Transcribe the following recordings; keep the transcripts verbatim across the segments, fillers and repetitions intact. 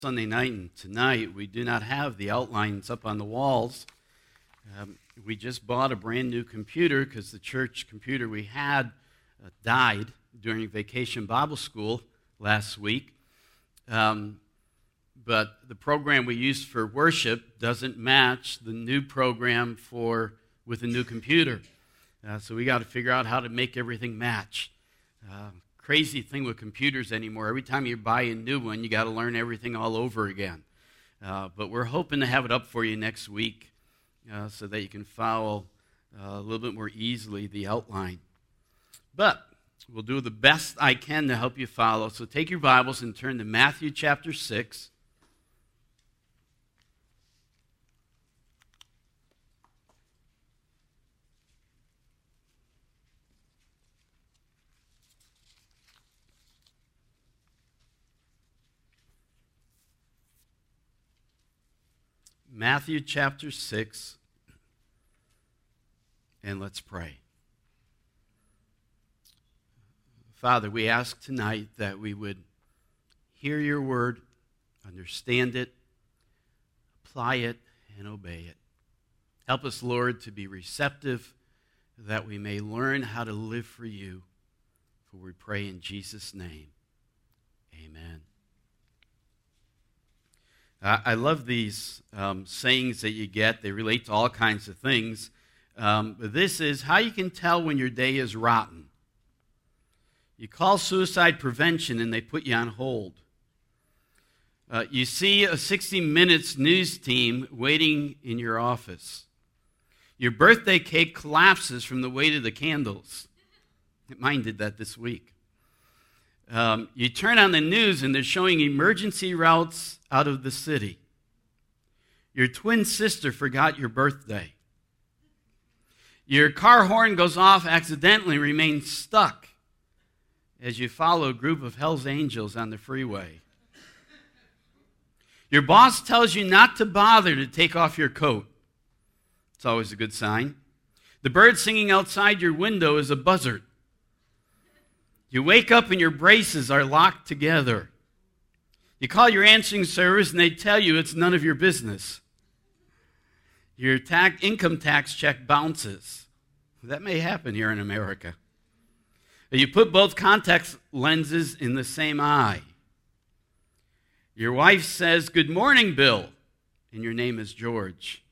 Sunday night and tonight, we do not have the outlines up on the walls. Um, we just bought a brand new computer because the church computer we had uh, died during Vacation Bible School last week. Um, but the program we used for worship doesn't match the new program for with the new computer. Uh, so we got to figure out how to make everything match. Uh, Crazy thing with computers anymore. Every time you buy a new one, you got to learn everything all over again. Uh, but we're hoping to have it up for you next week uh, so that you can follow uh, a little bit more easily the outline. But we'll do the best I can to help you follow. So take your Bibles and turn to Matthew chapter six. Matthew chapter six, and let's pray. Father, we ask tonight that we would hear your word, understand it, apply it, and obey it. Help us, Lord, to be receptive, that we may learn how to live for you. For we pray in Jesus' name. Amen. I love these um, sayings that you get. They relate to all kinds of things. Um, but this is how you can tell when your day is rotten. You call suicide prevention and they put you on hold. Uh, you see a sixty minutes news team waiting in your office. Your birthday cake collapses from the weight of the candles. Mine did that this week. Um, you turn on the news and they're showing emergency routes out of the city. Your twin sister forgot your birthday. Your car horn goes off accidentally, remains stuck as you follow a group of Hell's Angels on the freeway. Your boss tells you not to bother to take off your coat. It's always a good sign. The bird singing outside your window is a buzzard. You wake up and your braces are locked together. You call your answering service and they tell you it's none of your business. Your tax, income tax check bounces. That may happen here in America. You put both contact lenses in the same eye. Your wife says, "Good morning, Bill," and your name is George.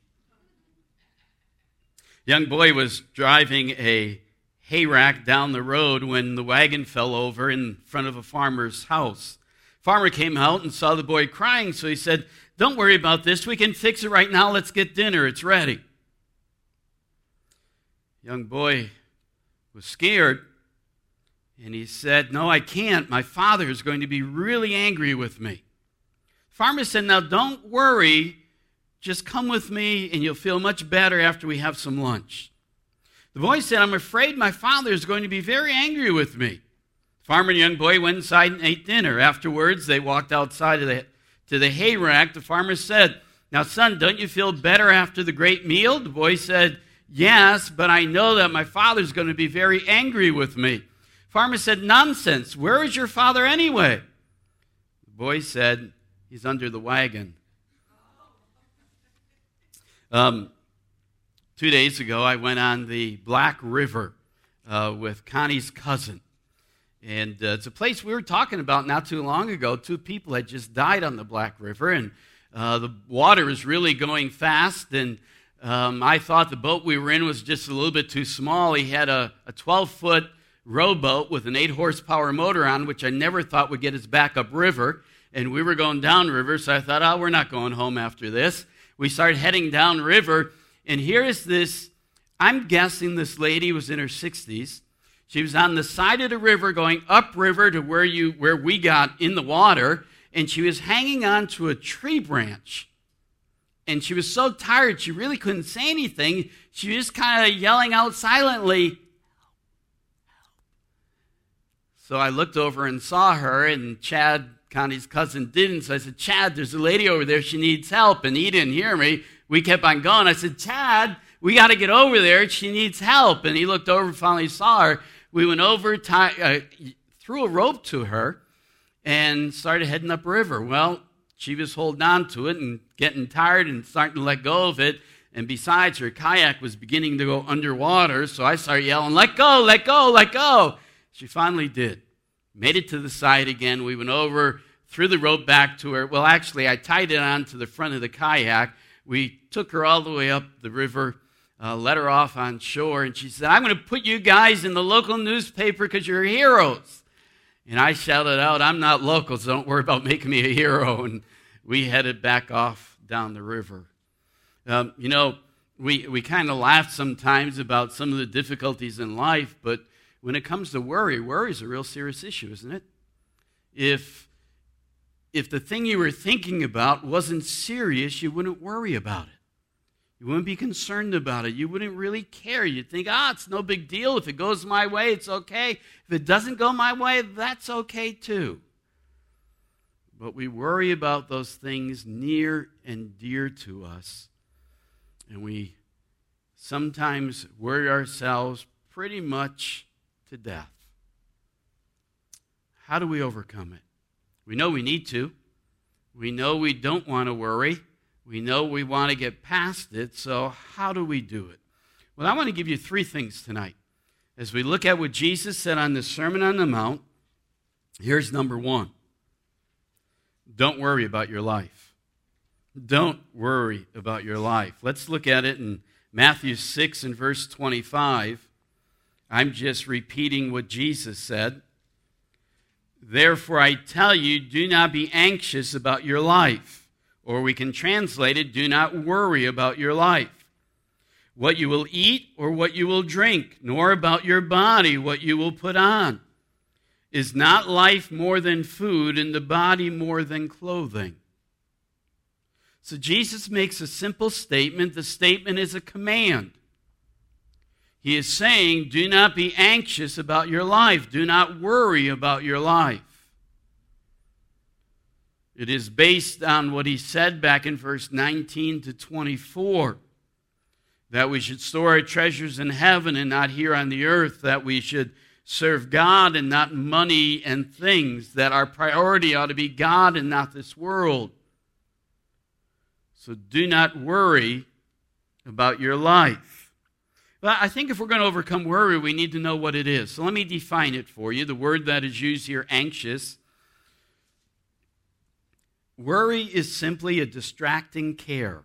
Young boy was driving a hay rack down the road when the wagon fell over in front of a farmer's house. Farmer came out and saw the boy crying, so he said, "Don't worry about this. We can fix it right now. Let's get dinner. It's ready." Young boy was scared, and he said, "No, I can't. My father is going to be really angry with me." Farmer said, "Now don't worry. Just come with me, and you'll feel much better after we have some lunch." The boy said, "I'm afraid my father is going to be very angry with me." Farmer and young boy went inside and ate dinner. Afterwards, they walked outside of the, to the hay rack. The farmer said, "Now, son, don't you feel better after the great meal?" The boy said, "Yes, but I know that my father's going to be very angry with me." Farmer said, "Nonsense. Where is your father anyway?" The boy said, "He's under the wagon." Um, two days ago, I went on the Black River uh, with Connie's cousin. And uh, it's a place we were talking about not too long ago. Two people had just died on the Black River, and uh, the water was really going fast. And um, I thought the boat we were in was just a little bit too small. He had a twelve-foot rowboat with an eight horsepower motor on, which I never thought would get us back up river. And we were going downriver, so I thought, oh, we're not going home after this. We started heading downriver, and here is this, I'm guessing this lady was in her sixties. She was on the side of the river going upriver to where you where we got in the water, and she was hanging on to a tree branch. And she was so tired, she really couldn't say anything. She was just kind of yelling out silently, "Help, help." So I looked over and saw her, and Chad, Connie's cousin, didn't. So I said, "Chad, there's a lady over there. She needs help." And he didn't hear me. We kept on going. I said, "Chad, we got to get over there. She needs help." And he looked over and finally saw her. We went over, tie, uh, threw a rope to her, and started heading upriver. Well, she was holding on to it and getting tired and starting to let go of it. And besides, her kayak was beginning to go underwater, so I started yelling, let go, let go, let go. She finally did. Made it to the side again. We went over, threw the rope back to her. Well, actually, I tied it on to the front of the kayak. We took her all the way up the river, uh, let her off on shore, and she said, I'm going to put you guys in the local newspaper because you're heroes. And I shouted out, I'm not local, so don't worry about making me a hero. And we headed back off down the river. Um, you know, we, we kind of laugh sometimes about some of the difficulties in life, but when it comes to worry, worry is a real serious issue, isn't it? If, if the thing you were thinking about wasn't serious, you wouldn't worry about it. You wouldn't be concerned about it. You wouldn't really care. You'd think, ah, it's no big deal. If it goes my way, it's okay. If it doesn't go my way, that's okay too. But we worry about those things near and dear to us. And we sometimes worry ourselves pretty much to death. How do we overcome it? We know we need to. We know we don't want to worry. We know we want to get past it. So how do we do it? Well, I want to give you three things tonight. As we look at what Jesus said on the Sermon on the Mount, here's number one. Don't worry about your life. Don't worry about your life. Let's look at it in Matthew six and verse twenty-five. I'm just repeating what Jesus said. Therefore, I tell you, do not be anxious about your life. Or we can translate it, do not worry about your life. What you will eat or what you will drink, nor about your body, what you will put on. Is not life more than food and the body more than clothing? So Jesus makes a simple statement. The statement is a command. He is saying, do not be anxious about your life. Do not worry about your life. It is based on what he said back in verse nineteen to twenty-four, that we should store our treasures in heaven and not here on the earth, that we should serve God and not money and things, that our priority ought to be God and not this world. So do not worry about your life. Well, I think if we're going to overcome worry, we need to know what it is. So let me define it for you. The word that is used here, anxious. Worry is simply a distracting care.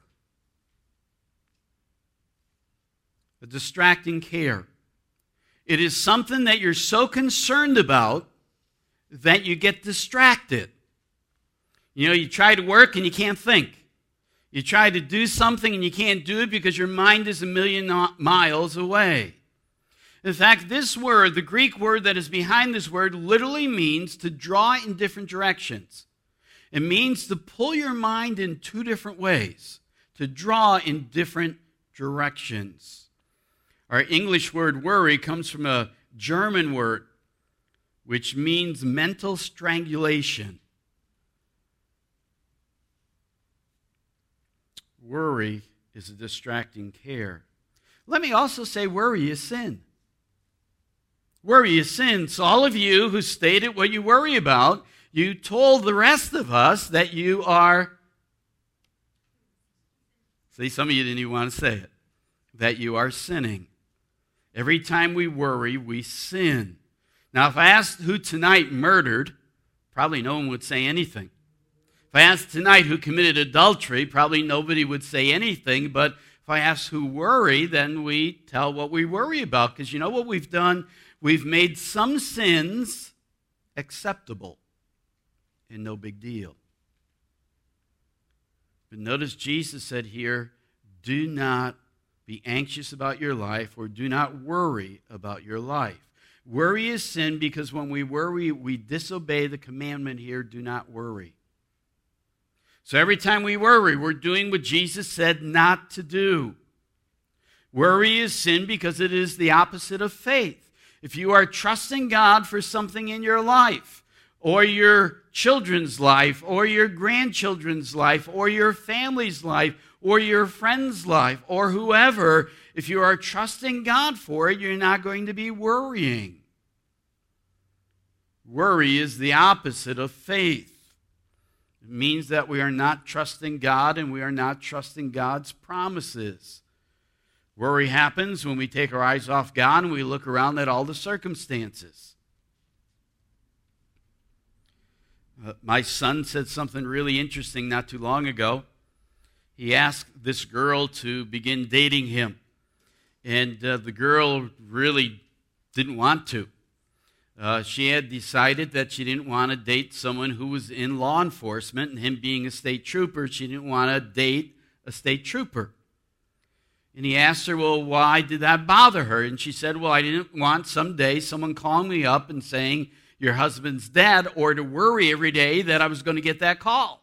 A distracting care. It is something that you're so concerned about that you get distracted. You know, you try to work and you can't think. You try to do something and you can't do it because your mind is a million miles away. In fact, this word, the Greek word that is behind this word, literally means to draw in different directions. It means to pull your mind in two different ways, to draw in different directions. Our English word worry comes from a German word, which means mental strangulation. Worry is a distracting care. Let me also say worry is sin. Worry is sin. So all of you who stated what you worry about, you told the rest of us that you are, see, some of you didn't even want to say it, that you are sinning. Every time we worry, we sin. Now, if I asked who tonight murdered, probably no one would say anything. If I asked tonight who committed adultery, probably nobody would say anything. But if I ask who worry, then we tell what we worry about. Because you know what we've done? We've made some sins acceptable and no big deal. But notice Jesus said here, do not be anxious about your life, or do not worry about your life. Worry is sin because when we worry, we disobey the commandment here, do not worry. So every time we worry, we're doing what Jesus said not to do. Worry is sin because it is the opposite of faith. If you are trusting God for something in your life, or your children's life, or your grandchildren's life, or your family's life, or your friend's life, or whoever, if you are trusting God for it, you're not going to be worrying. Worry is the opposite of faith. It means that we are not trusting God and we are not trusting God's promises. Worry happens when we take our eyes off God and we look around at all the circumstances. Uh, my son said something really interesting not too long ago. He asked this girl to begin dating him, and uh, the girl really didn't want to. Uh, she had decided that she didn't want to date someone who was in law enforcement, and him being a state trooper, she didn't want to date a state trooper. And he asked her, well, why did that bother her? And she said, well, I didn't want someday someone calling me up and saying, your husband's dead, or to worry every day that I was going to get that call.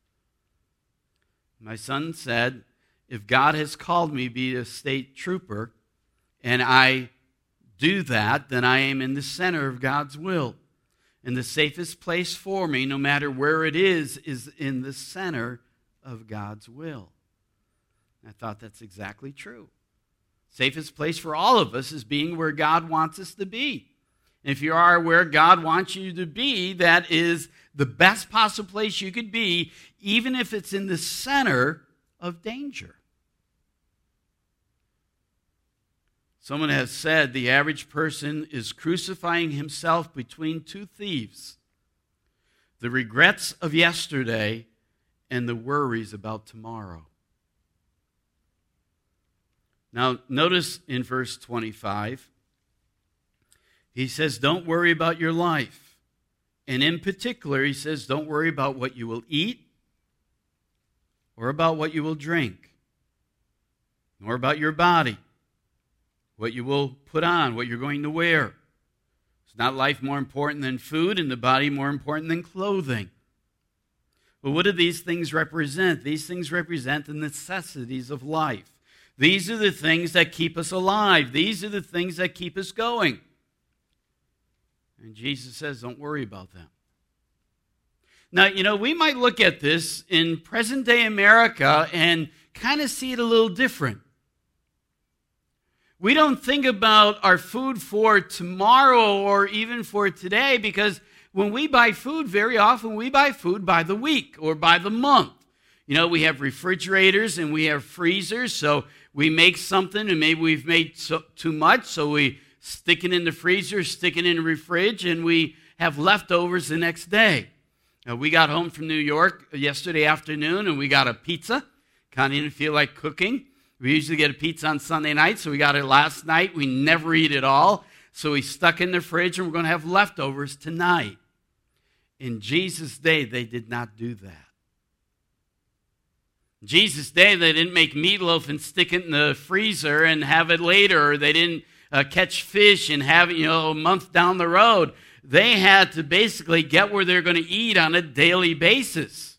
My son said, if God has called me to be a state trooper, and I do that, then I am in the center of God's will. And the safest place for me, no matter where it is, is in the center of God's will. I thought that's exactly true. Safest place for all of us is being where God wants us to be. And if you are where God wants you to be, that is the best possible place you could be, even if it's in the center of danger. Someone has said the average person is crucifying himself between two thieves: the regrets of yesterday and the worries about tomorrow. Now, notice in verse twenty-five, he says, don't worry about your life. And in particular, he says, don't worry about what you will eat or about what you will drink, nor about your body, what you will put on, what you're going to wear. It's not life more important than food and the body more important than clothing. But what do these things represent? These things represent the necessities of life. These are the things that keep us alive. These are the things that keep us going. And Jesus says, don't worry about them. Now, you know, we might look at this in present-day America and kind of see it a little different. We don't think about our food for tomorrow or even for today, because when we buy food, very often we buy food by the week or by the month. You know, we have refrigerators and we have freezers, so we make something and maybe we've made so, too much, so we stick it in the freezer, stick it in the fridge, and we have leftovers the next day. Now, we got home from New York yesterday afternoon and we got a pizza. Kind of didn't feel like cooking. We usually get a pizza on Sunday night, so we got it last night. We never eat it all, so we stuck it in the fridge and we're going to have leftovers tonight. In Jesus' day, they did not do that. In Jesus' day, they didn't make meatloaf and stick it in the freezer and have it later. Or they didn't uh, catch fish and have it, you know, a month down the road. They had to basically get where they're going to eat on a daily basis.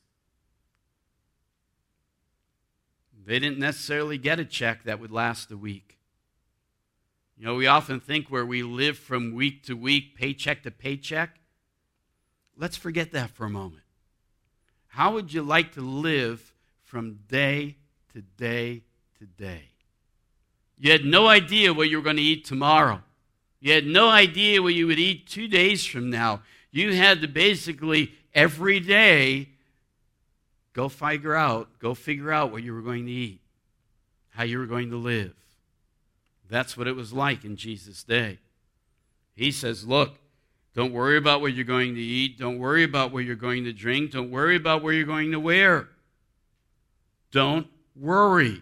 They didn't necessarily get a check that would last a week. You know, we often think where we live from week to week, paycheck to paycheck. Let's forget that for a moment. How would you like to live from day to day to day? You had no idea what you were going to eat tomorrow. You had no idea what you would eat two days from now. You had to basically every day go figure out, go figure out what you were going to eat, how you were going to live. That's what it was like in Jesus' day. He says, look, don't worry about what you're going to eat. Don't worry about what you're going to drink. Don't worry about what you're going to wear. Don't worry.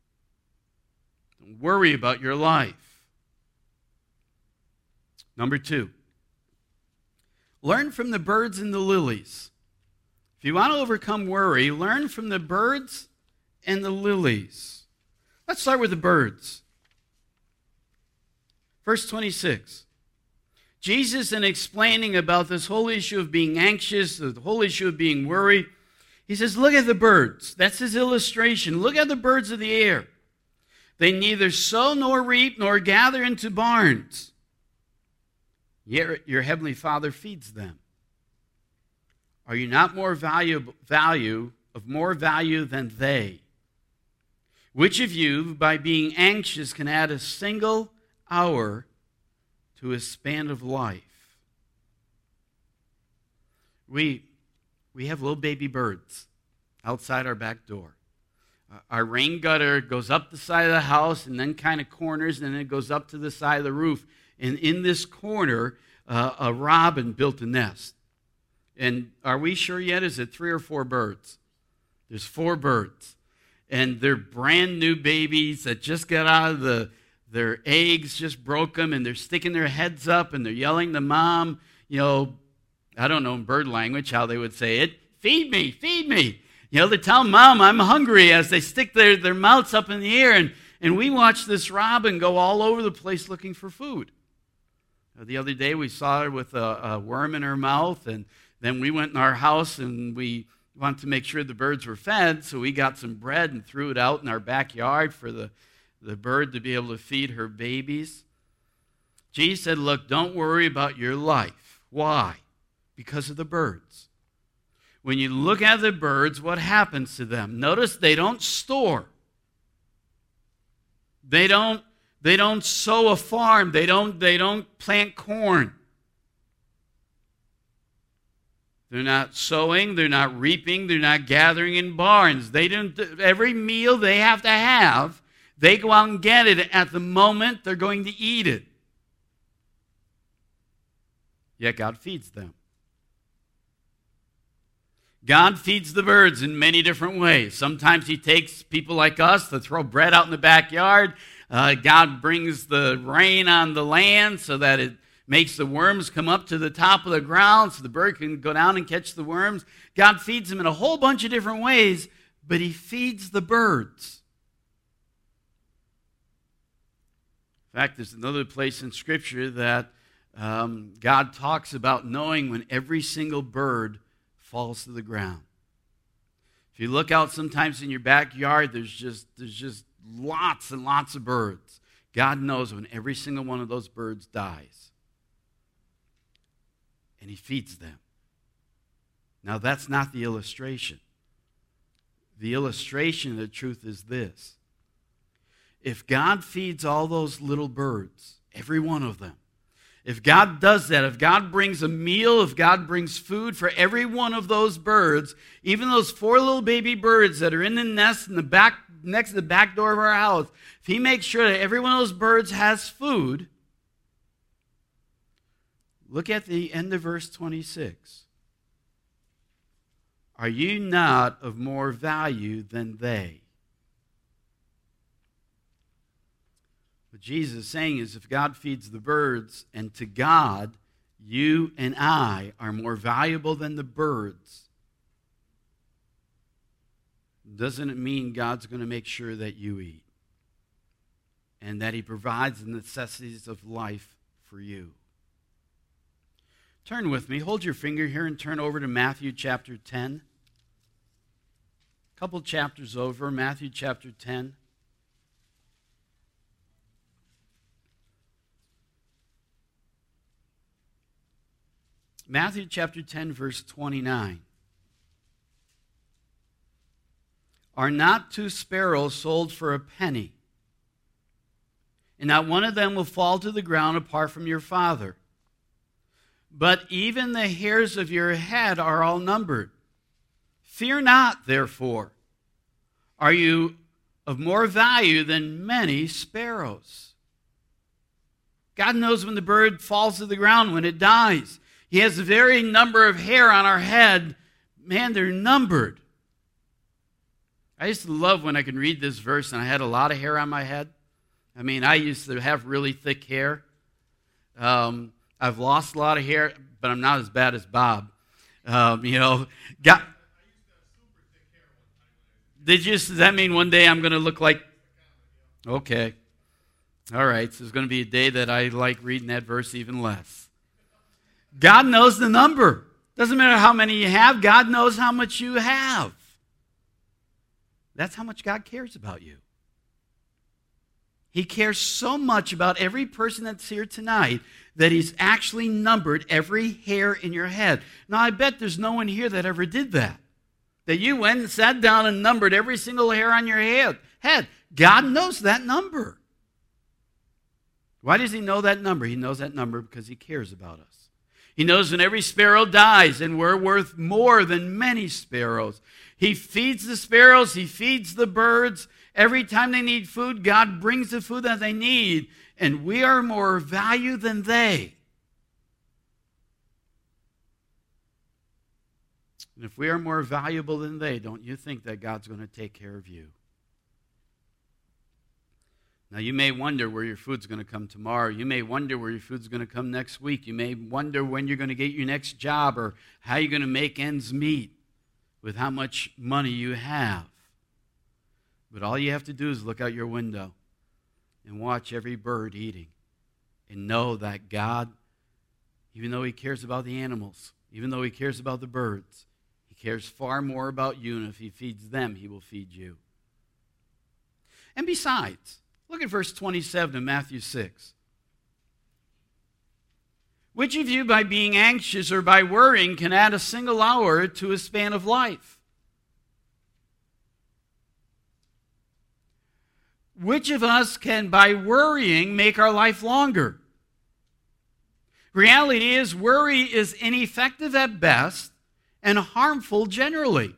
Don't worry about your life. Number two, learn from the birds and the lilies. If you want to overcome worry, learn from the birds and the lilies. Let's start with the birds. Verse twenty-six. Jesus, in explaining about this whole issue of being anxious, the whole issue of being worried, he says, look at the birds. That's his illustration. Look at the birds of the air. They neither sow nor reap nor gather into barns, yet your heavenly Father feeds them. Are you not more valuable, value of more value than they? Which of you, by being anxious, can add a single hour to his span of life? We we have little baby birds outside our back door. Uh, our rain gutter goes up the side of the house and then kind of corners, and then it goes up to the side of the roof. And in this corner, uh, a robin built a nest. And are we sure yet? Is it three or four birds? There's four birds. And they're brand new babies that just got out of the, their eggs, just broke them, and they're sticking their heads up, and they're yelling to mom, you know, I don't know in bird language how they would say it, feed me, feed me. You know, they tell Mom, I'm hungry, as they stick their, their mouths up in the air. And, and we watch this robin go all over the place looking for food. Uh, the other day we saw her with a, a worm in her mouth, and then we went in our house and we wanted to make sure the birds were fed, so we got some bread and threw it out in our backyard for the, the bird to be able to feed her babies. Jesus said, look, don't worry about your life. Why? Because of the birds. When you look at the birds, what happens to them? Notice they don't store. They don't, they don't sow a farm. They don't, they don't plant corn. They're not sowing. They're not reaping. They're not gathering in barns. They don't, every meal they have to have, they go out and get it at the moment they're going to eat it. Yet God feeds them. God feeds the birds in many different ways. Sometimes he takes people like us to throw bread out in the backyard. Uh, God brings the rain on the land so that it makes the worms come up to the top of the ground so the bird can go down and catch the worms. God feeds them in a whole bunch of different ways, but he feeds the birds. In fact, there's another place in Scripture that um, God talks about knowing when every single bird falls to the ground. If you look out sometimes in your backyard, there's just there's just lots and lots of birds. God knows when every single one of those birds dies. And he feeds them. Now that's not the illustration. The illustration of the truth is this. If God feeds all those little birds, every one of them, if God does that, if God brings a meal, if God brings food for every one of those birds, even those four little baby birds that are in the nest in the back, next to the back door of our house, if he makes sure that every one of those birds has food, look at the end of verse twenty-six. Are you not of more value than they? What Jesus is saying is if God feeds the birds, and to God, you and I are more valuable than the birds, doesn't it mean God's going to make sure that you eat and that he provides the necessities of life for you? Turn with me. Hold your finger here and turn over to Matthew chapter ten. A couple chapters over, Matthew chapter ten. Matthew chapter ten, verse twenty-nine. Are not two sparrows sold for a penny? And not one of them will fall to the ground apart from your Father. But even the hairs of your head are all numbered. Fear not, therefore. Are you of more value than many sparrows? God knows when the bird falls to the ground, when it dies. He has the very number of hair on our head. Man, they're numbered. I used to love when I could read this verse and I had a lot of hair on my head. I mean, I used to have really thick hair. Um, I've lost a lot of hair, but I'm not as bad as Bob. Um, you know, got. Did you? Does that mean one day I'm going to look like? Okay. All right. So there's going to be a day that I like reading that verse even less. God knows the number. Doesn't matter how many you have. God knows how much you have. That's how much God cares about you. He cares so much about every person that's here tonight that he's actually numbered every hair in your head. Now, I bet there's no one here that ever did that. That you went and sat down and numbered every single hair on your head. Head. God knows that number. Why does he know that number? He knows that number because he cares about us. He knows when every sparrow dies, and we're worth more than many sparrows. He feeds the sparrows. He feeds the birds. Every time they need food, God brings the food that they need, and we are more value than they. And if we are more valuable than they, don't you think that God's going to take care of you? Now, you may wonder where your food's going to come tomorrow. You may wonder where your food's going to come next week. You may wonder when you're going to get your next job or how you're going to make ends meet with how much money you have. But all you have to do is look out your window and watch every bird eating and know that God, even though He cares about the animals, even though He cares about the birds, He cares far more about you, and if He feeds them, He will feed you. And besides, look at verse twenty-seven of Matthew six. Which of you, by being anxious or by worrying, can add a single hour to his span of life? Which of us can, by worrying, make our life longer? Reality is, worry is ineffective at best and harmful generally.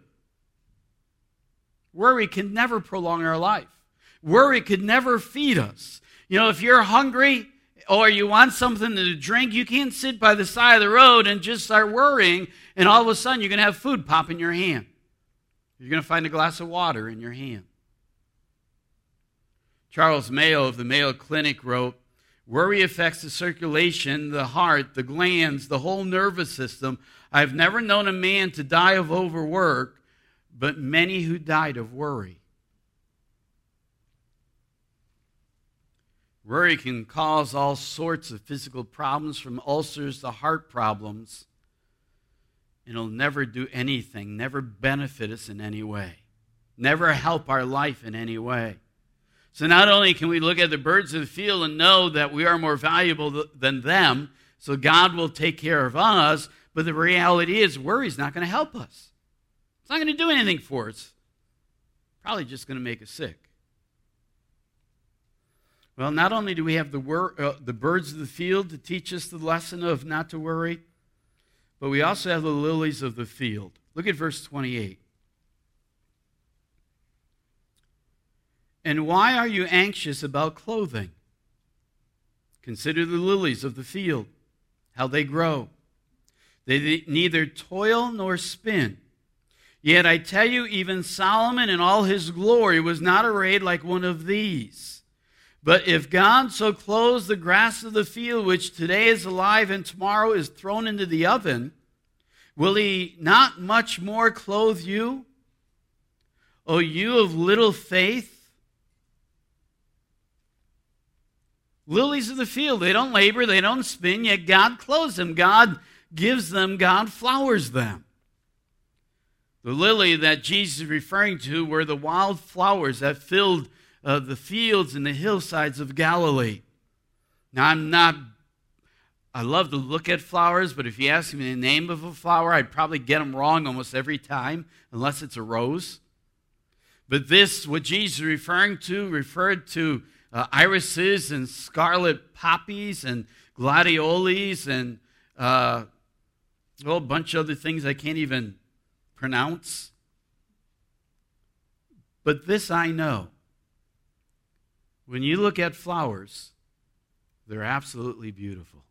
Worry can never prolong our life. Worry could never feed us. You know, if you're hungry or you want something to drink, you can't sit by the side of the road and just start worrying, and all of a sudden you're going to have food pop in your hand. You're going to find a glass of water in your hand. Charles Mayo of the Mayo Clinic wrote, "Worry affects the circulation, the heart, the glands, the whole nervous system. I've never known a man to die of overwork, but many who died of worry." Worry can cause all sorts of physical problems, from ulcers to heart problems. And it'll never do anything, never benefit us in any way, never help our life in any way. So not only can we look at the birds of the field and know that we are more valuable than them, so God will take care of us, but the reality is worry is not going to help us. It's not going to do anything for us. Probably just going to make us sick. Well, not only do we have the, wor- uh, the birds of the field to teach us the lesson of not to worry, but we also have the lilies of the field. Look at verse twenty-eight. "And why are you anxious about clothing? Consider the lilies of the field, how they grow. They neither toil nor spin. Yet I tell you, even Solomon in all his glory was not arrayed like one of these. But if God so clothes the grass of the field, which today is alive and tomorrow is thrown into the oven, will He not much more clothe you, O you of little faith?" Lilies of the field, they don't labor, they don't spin, yet God clothes them. God gives them, God flowers them. The lily that Jesus is referring to were the wild flowers that filled uh, the fields and the hillsides of Galilee. Now, I'm not, I love to look at flowers, but if you ask me the name of a flower, I'd probably get them wrong almost every time, unless it's a rose. But this, what Jesus is referring to, referred to uh, irises and scarlet poppies and gladioles and uh, a whole bunch of other things I can't even pronounce. But this I know. When you look at flowers, they're absolutely beautiful.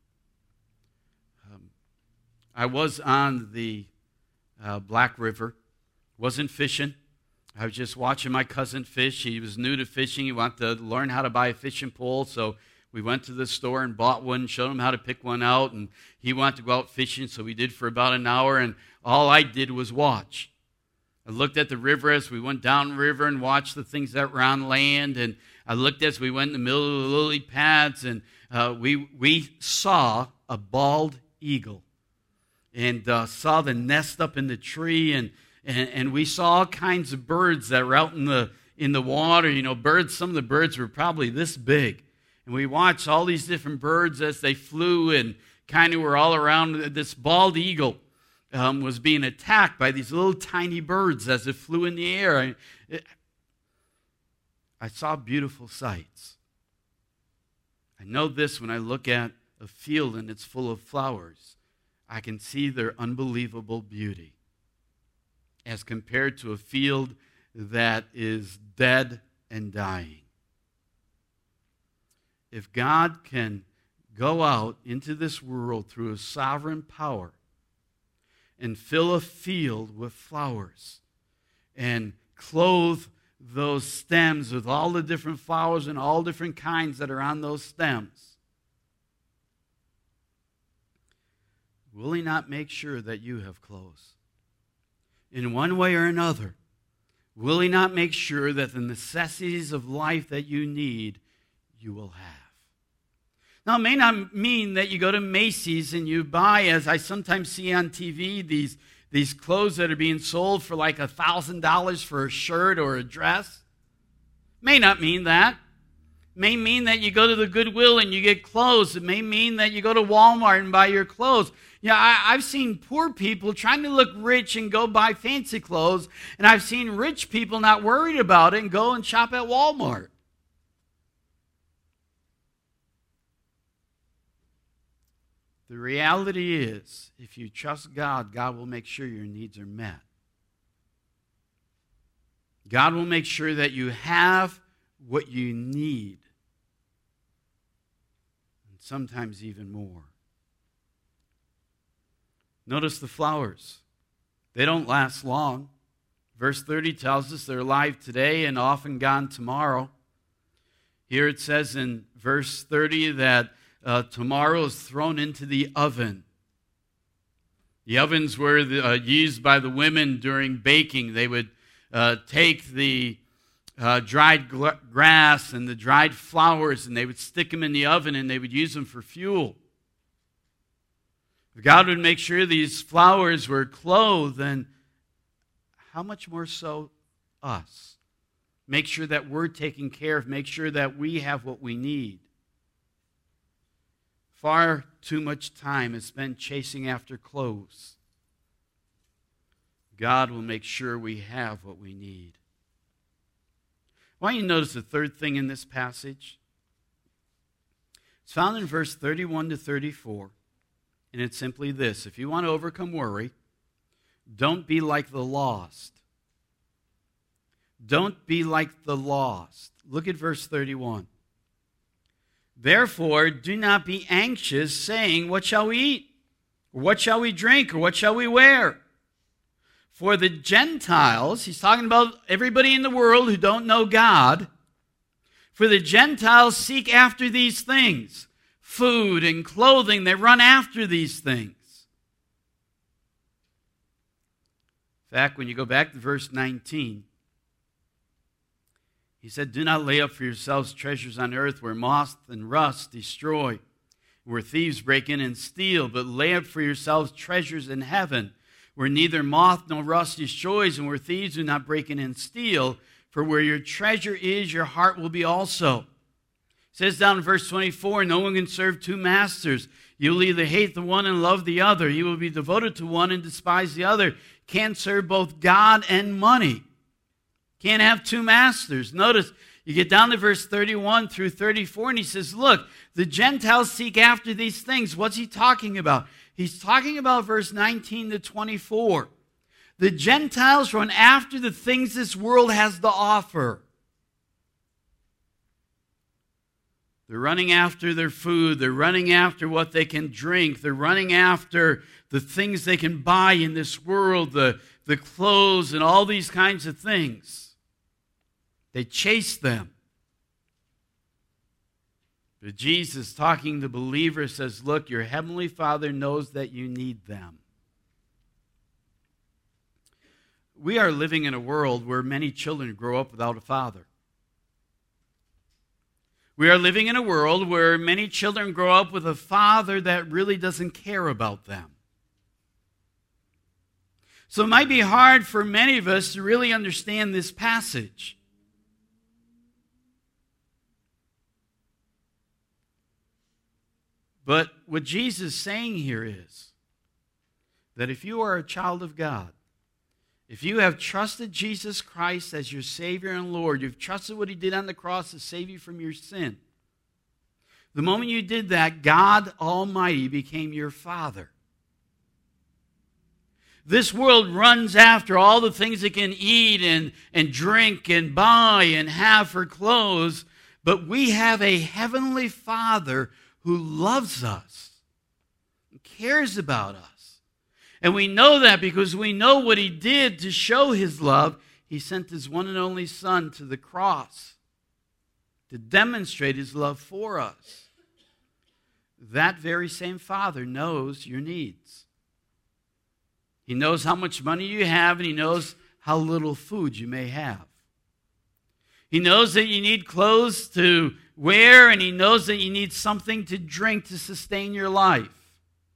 Um, I was on the uh, Black River, wasn't fishing. I was just watching my cousin fish. He was new to fishing. He wanted to learn how to buy a fishing pole, so we went to the store and bought one, showed him how to pick one out, and he wanted to go out fishing, so we did for about an hour, and all I did was watch. I looked at the river as we went down the river and watched the things that were on land, and I looked as we went in the middle of the lily pads, and uh, we we saw a bald eagle, and uh, saw the nest up in the tree, and, and and we saw all kinds of birds that were out in the in the water. You know, birds. Some of the birds were probably this big, and we watched all these different birds as they flew, and kind of were all around. This bald eagle um, was being attacked by these little tiny birds as it flew in the air. I, it, I saw beautiful sights. I know this when I look at a field and it's full of flowers. I can see their unbelievable beauty as compared to a field that is dead and dying. If God can go out into this world through His sovereign power and fill a field with flowers and clothe those stems with all the different flowers and all different kinds that are on those stems, will He not make sure that you have clothes? In one way or another, will He not make sure that the necessities of life that you need, you will have? Now, it may not mean that you go to Macy's and you buy, as I sometimes see on T V, these, these clothes that are being sold for like one thousand dollars for a shirt or a dress. May not mean that. It may mean that you go to the Goodwill and you get clothes. It may mean that you go to Walmart and buy your clothes. Yeah, I, I've seen poor people trying to look rich and go buy fancy clothes, and I've seen rich people not worried about it and go and shop at Walmart. The reality is, if you trust God, God will make sure your needs are met. God will make sure that you have what you need, and sometimes even more. Notice the flowers. They don't last long. Verse thirty tells us they're alive today and often gone tomorrow. Here it says in verse thirty that uh, tomorrow is thrown into the oven. The ovens were the, uh, used by the women during baking. They would uh, take the uh, dried gl- grass and the dried flowers, and they would stick them in the oven, and they would use them for fuel. If God would make sure these flowers were clothed, then how much more so us? Make sure that we're taken care of. Make sure that we have what we need. Far too much time is spent chasing after clothes. God will make sure we have what we need. Why don't you notice the third thing in this passage? It's found in verse thirty-one to thirty-four. And it's simply this: if you want to overcome worry, don't be like the lost. Don't be like the lost. Look at verse thirty-one. Therefore, do not be anxious, saying, what shall we eat? Or what shall we drink? Or what shall we wear? For the Gentiles, he's talking about everybody in the world who don't know God, for the Gentiles seek after these things. Food and clothing, they run after these things. In fact, when you go back to verse nineteen, he said, do not lay up for yourselves treasures on earth where moth and rust destroy, where thieves break in and steal, but lay up for yourselves treasures in heaven, where neither moth nor rust destroys, and where thieves do not break in and steal. For where your treasure is, your heart will be also. It says down in verse twenty-four, no one can serve two masters. You will either hate the one and love the other. You will be devoted to one and despise the other. Can't serve both God and money. Can't have two masters. Notice, you get down to verse thirty-one through thirty-four, and he says, look, the Gentiles seek after these things. What's he talking about? He's talking about verse nineteen to twenty-four. The Gentiles run after the things this world has to offer. They're running after their food. They're running after what they can drink. They're running after the things they can buy in this world, the, the clothes and all these kinds of things. They chase them. But Jesus, talking to believers, says, look, your heavenly Father knows that you need them. We are living in a world where many children grow up without a father. We are living in a world where many children grow up with a father that really doesn't care about them. So it might be hard for many of us to really understand this passage. But what Jesus is saying here is that if you are a child of God, if you have trusted Jesus Christ as your Savior and Lord, you've trusted what He did on the cross to save you from your sin, the moment you did that, God Almighty became your Father. This world runs after all the things it can eat and, and drink and buy and have for clothes. But we have a heavenly Father who loves us and cares about us. And we know that because we know what he did to show his love. He sent his one and only Son to the cross to demonstrate his love for us. That very same Father knows your needs. He knows how much money you have, and he knows how little food you may have. He knows that you need clothes to wear, and he knows that you need something to drink to sustain your life.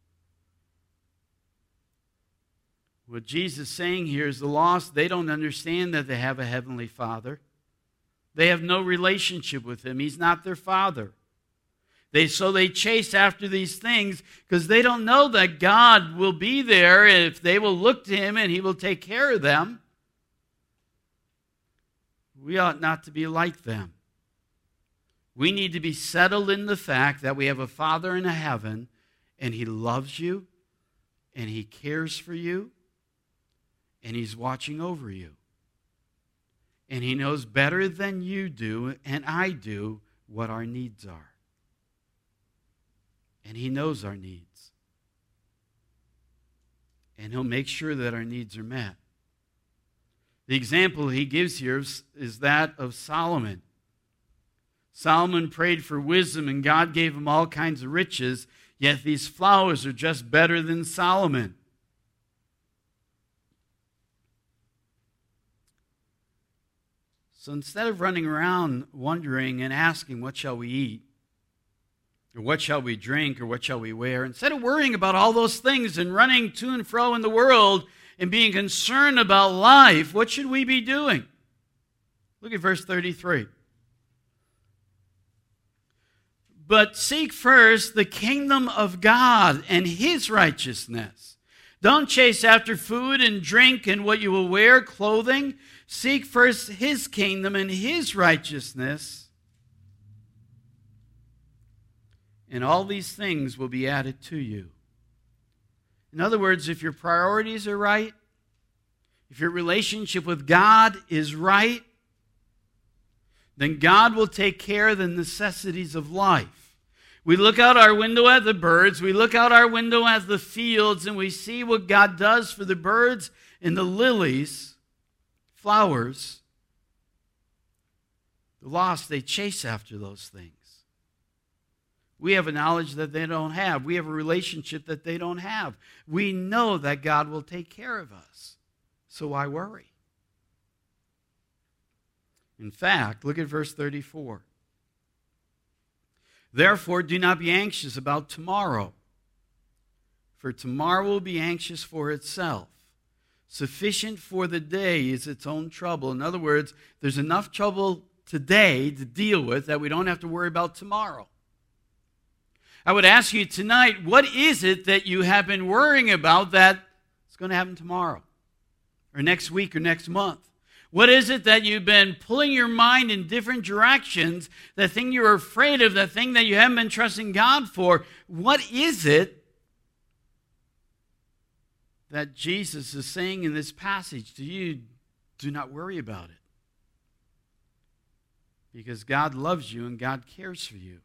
What Jesus is saying here is the lost, they don't understand that they have a heavenly Father. They have no relationship with him. He's not their Father. They, so they chase after these things because they don't know that God will be there if they will look to him and he will take care of them. We ought not to be like them. We need to be settled in the fact that we have a Father in heaven and he loves you and he cares for you and he's watching over you. And he knows better than you do and I do what our needs are. And he knows our needs. And he'll make sure that our needs are met. The example he gives here is, is that of Solomon. Solomon prayed for wisdom, and God gave him all kinds of riches, yet these flowers are just better than Solomon. So instead of running around wondering and asking, what shall we eat? Or what shall we drink? Or what shall we wear? Instead of worrying about all those things and running to and fro in the world and being concerned about life, what should we be doing? Look at verse thirty-three. But seek first the kingdom of God and his righteousness. Don't chase after food and drink and what you will wear, clothing. Seek first his kingdom and his righteousness, and all these things will be added to you. In other words, if your priorities are right, if your relationship with God is right, then God will take care of the necessities of life. We look out our window at the birds, we look out our window at the fields, and we see what God does for the birds and the lilies, flowers. The lost, they chase after those things. We have a knowledge that they don't have. We have a relationship that they don't have. We know that God will take care of us. So why worry? In fact, look at verse thirty-four. Therefore, do not be anxious about tomorrow, for tomorrow will be anxious for itself. Sufficient for the day is its own trouble. In other words, there's enough trouble today to deal with that we don't have to worry about tomorrow. I would ask you tonight, what is it that you have been worrying about that is going to happen tomorrow or next week or next month? What is it that you've been pulling your mind in different directions, that thing you're afraid of, that thing that you haven't been trusting God for? What is it that Jesus is saying in this passage to you? Do not worry about it. Because God loves you and God cares for you.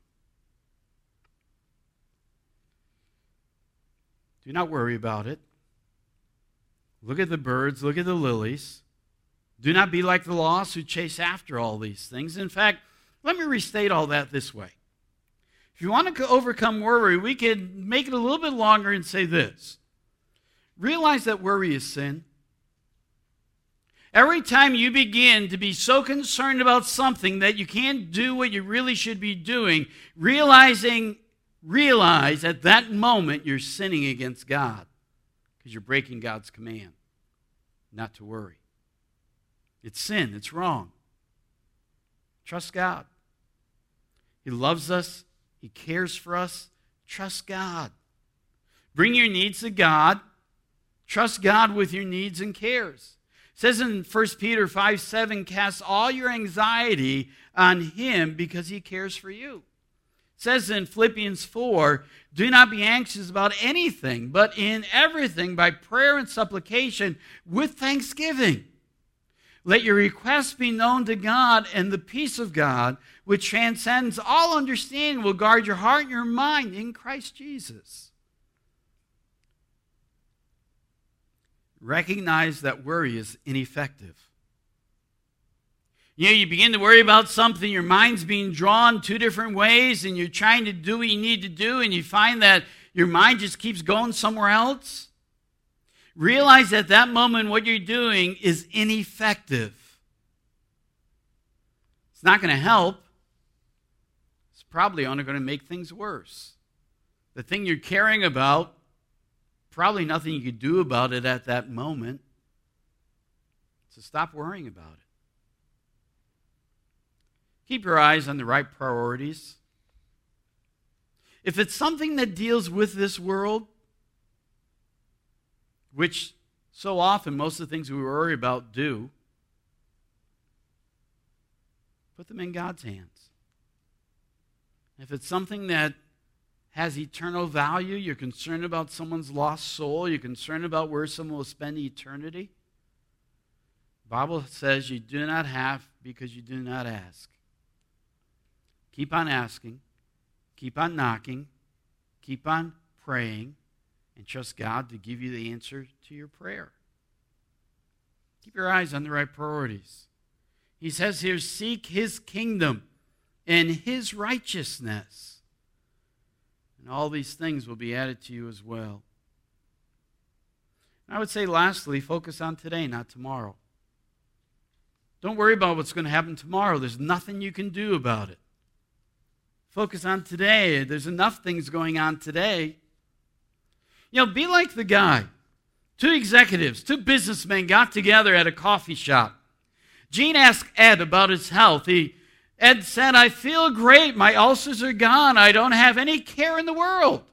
Do not worry about it. Look at the birds, look at the lilies. Do not be like the lost who chase after all these things. In fact, let me restate all that this way. If you want to overcome worry, we could make it a little bit longer and say this. Realize that worry is sin. Every time you begin to be so concerned about something that you can't do what you really should be doing, realizing Realize at that moment you're sinning against God because you're breaking God's command not to worry. It's sin. It's wrong. Trust God. He loves us. He cares for us. Trust God. Bring your needs to God. Trust God with your needs and cares. It says in First Peter five seven, cast all your anxiety on him because he cares for you. It says in Philippians four, do not be anxious about anything, but in everything by prayer and supplication with thanksgiving. Let your requests be known to God, and the peace of God, which transcends all understanding, will guard your heart and your mind in Christ Jesus. Recognize that worry is ineffective. You know, you begin to worry about something, your mind's being drawn two different ways, and you're trying to do what you need to do, and you find that your mind just keeps going somewhere else. Realize at that moment what you're doing is ineffective. It's not going to help. It's probably only going to make things worse. The thing you're caring about, probably nothing you could do about it at that moment. So stop worrying about it. Keep your eyes on the right priorities. If it's something that deals with this world, which so often most of the things we worry about do, put them in God's hands. If it's something that has eternal value, you're concerned about someone's lost soul, you're concerned about where someone will spend eternity, the Bible says you do not have because you do not ask. Keep on asking, keep on knocking, keep on praying, and trust God to give you the answer to your prayer. Keep your eyes on the right priorities. He says here, seek His kingdom and His righteousness, and all these things will be added to you as well. And I would say lastly, focus on today, not tomorrow. Don't worry about what's going to happen tomorrow. There's nothing you can do about it. Focus on today. There's enough things going on today. You know, be like the guy. Two executives, two businessmen got together at a coffee shop. Gene asked Ed about his health. He, Ed said, I feel great. My ulcers are gone. I don't have any care in the world.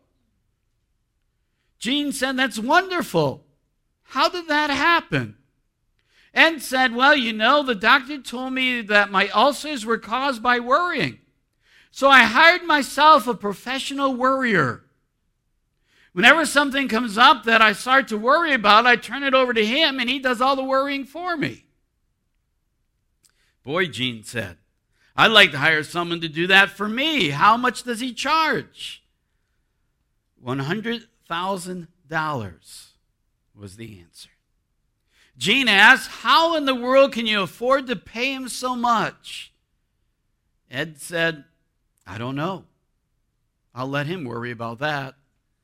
Gene said, that's wonderful. How did that happen? Ed said, well, you know, the doctor told me that my ulcers were caused by worrying. So I hired myself a professional worrier. Whenever something comes up that I start to worry about, I turn it over to him, and he does all the worrying for me. Boy, Gene said, I'd like to hire someone to do that for me. How much does he charge? one hundred thousand dollars was the answer. Gene asked, how in the world can you afford to pay him so much? Ed said, I don't know. I'll let him worry about that.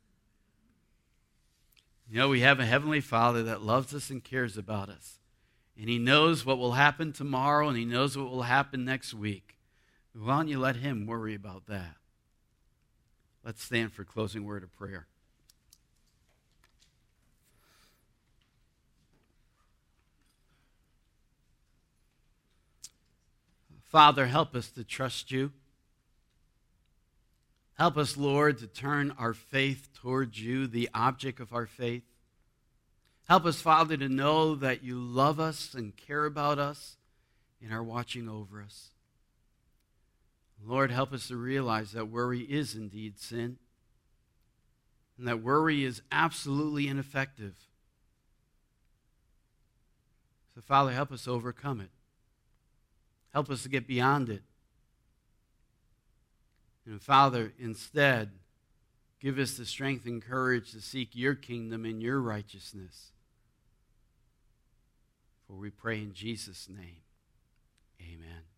You know, we have a Heavenly Father that loves us and cares about us. And He knows what will happen tomorrow, and He knows what will happen next week. Why don't you let Him worry about that? Let's stand for closing word of prayer. Father, help us to trust You. Help us, Lord, to turn our faith towards You, the object of our faith. Help us, Father, to know that You love us and care about us and are watching over us. Lord, help us to realize that worry is indeed sin, and that worry is absolutely ineffective. So, Father, help us to overcome it. Help us to get beyond it. And Father, instead, give us the strength and courage to seek Your kingdom and Your righteousness. For we pray in Jesus' name, amen.